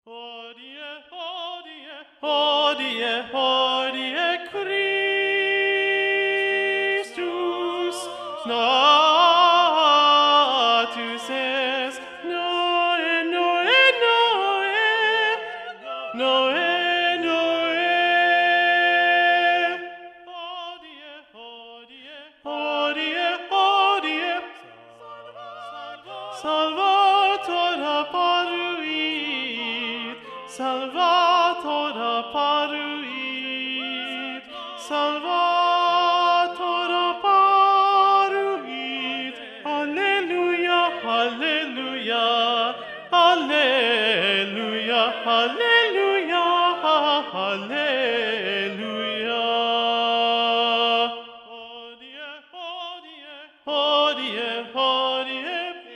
Hodie, hodie, hodie, hodie, Christus natus est. Noe, noe, noe, noe, noe. Hodie, hodie, hodie, hodie, Salvator apparuit, Salvator apparuit, Salvator apparuit. Alleluia, alleluia, alleluia, alleluia, alleluia. Hodie, hodie, hodie, hodie,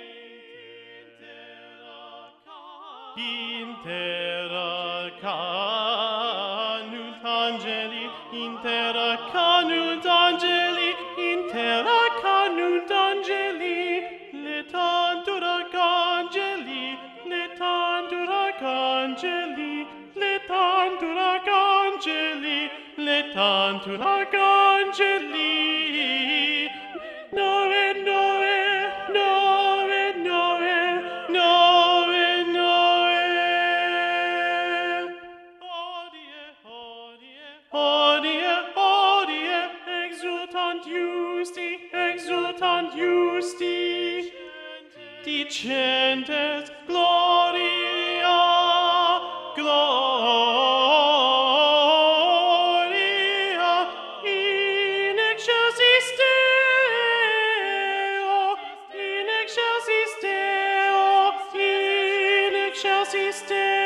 intera canunt angeli, intera canunt angeli, intera canunt angeli, letantur arcangeli, letantur arcangeli, letantur arcangeli, letantur arcangeli. Noe, noe, noe, noe, noe, noe. Hodie, hodie, hodie, hodie, exultant Justi, exultant Justi, dicentes gloria, gloria, in excelsis Deo, in excelsis Deo, in excelsis Deo.